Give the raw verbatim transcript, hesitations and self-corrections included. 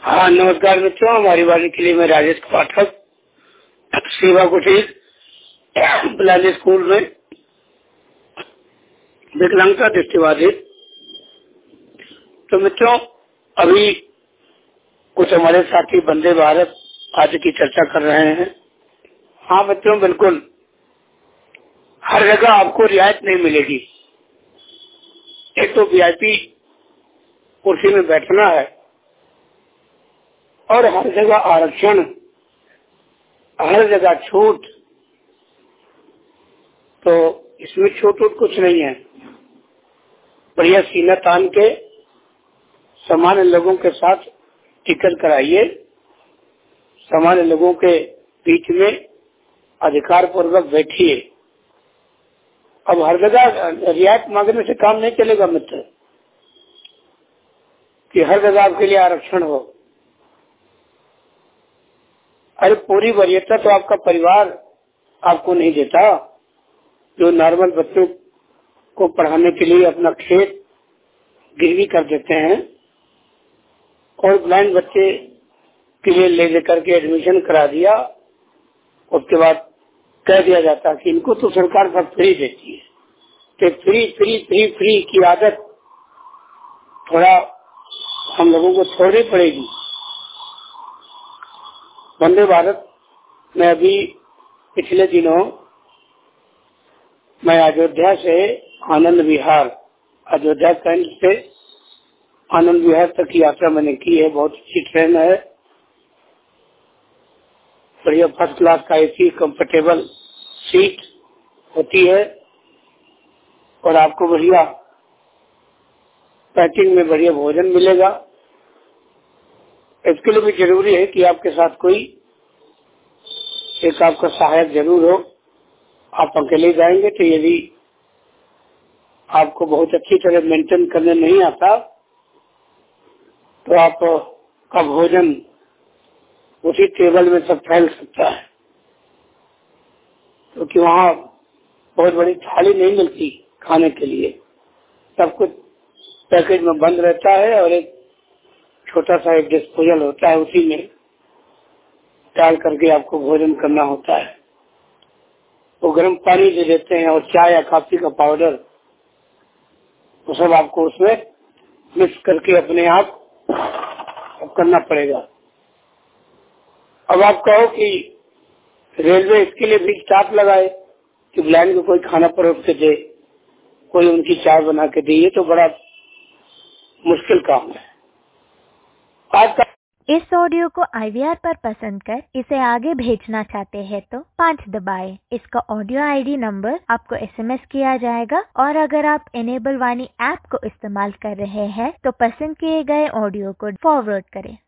हाँ नमस्कार मित्रों, हमारी वाणी के लिए मैं राजेश पाठक सेवा कुटीर पिलानी स्कूल में विकलांगता दृष्टिबाधित। तो मित्रों, अभी कुछ हमारे साथी वंदे भारत आज की चर्चा कर रहे हैं। हाँ मित्रों, बिल्कुल हर जगह आपको रियायत नहीं मिलेगी। एक तो वीआईपी कुर्सी में बैठना है और हर जगह आरक्षण, हर जगह छूट। तो इसमें छूट वूट कुछ नहीं है। बढ़िया सीना तान के सामान्य लोगों के साथ टिकट कराइए, सामान्य लोगों के बीच में अधिकार पूर्वक बैठिए। अब हर जगह रियायत मांगने से काम नहीं चलेगा मित्र, कि हर जगह आपके लिए आरक्षण हो। अरे पूरी वरीयता तो आपका परिवार आपको नहीं देता। जो नॉर्मल बच्चों को पढ़ाने के लिए अपना खेत गिरवी कर देते हैं और ब्लाइंड बच्चे के लिए ले लेकर के एडमिशन करा दिया, उसके बाद कह दिया जाता कि इनको तो सरकार सब फ्री देती है। तो फ्री फ्री फ्री फ्री की आदत थोड़ा हम लोगों को छोड़नी पड़ेगी। वंदे भारत में अभी पिछले दिनों मैं अयोध्या से आनंद विहार, अयोध्या कैंट से आनंद विहार तक की यात्रा मैंने की है। बहुत अच्छी ट्रेन है, बढ़िया फर्स्ट क्लास का एसी कंफर्टेबल सीट होती है और आपको बढ़िया पैकिंग में बढ़िया भोजन मिलेगा। इसके लिए भी जरूरी है कि आपके साथ कोई एक आपका सहायक जरूर हो। आप अकेले जाएंगे तो यदि आपको बहुत अच्छी तरह मेंटेन करने नहीं आता तो आप का भोजन उसी टेबल में सब फैल सकता है, क्योंकि तो वहाँ बहुत बड़ी थाली नहीं मिलती खाने के लिए। सब कुछ पैकेज में बंद रहता है और एक छोटा सा एक डिस्पोजल होता है, उसी में डाल करके आपको भोजन करना होता है। वो गर्म पानी दे देते हैं और चाय या कॉफी का पाउडर, वो सब आपको उसमें मिक्स करके अपने आप करना पड़ेगा। अब आप कहो कि रेलवे इसके लिए भी स्टाफ लगाए कि ब्लाइंड को कोई खाना परोस के दे, कोई उनकी चाय बना के दे, ये तो बड़ा मुश्किल काम है आज का। इस ऑडियो को आई वी आर पर पसंद कर इसे आगे भेजना चाहते हैं तो पाँच दबाएं। इसका ऑडियो आईडी नंबर आपको एस एम एस किया जाएगा और अगर आप इनेबल वाणी ऐप को इस्तेमाल कर रहे हैं तो पसंद किए गए ऑडियो को फॉरवर्ड करें।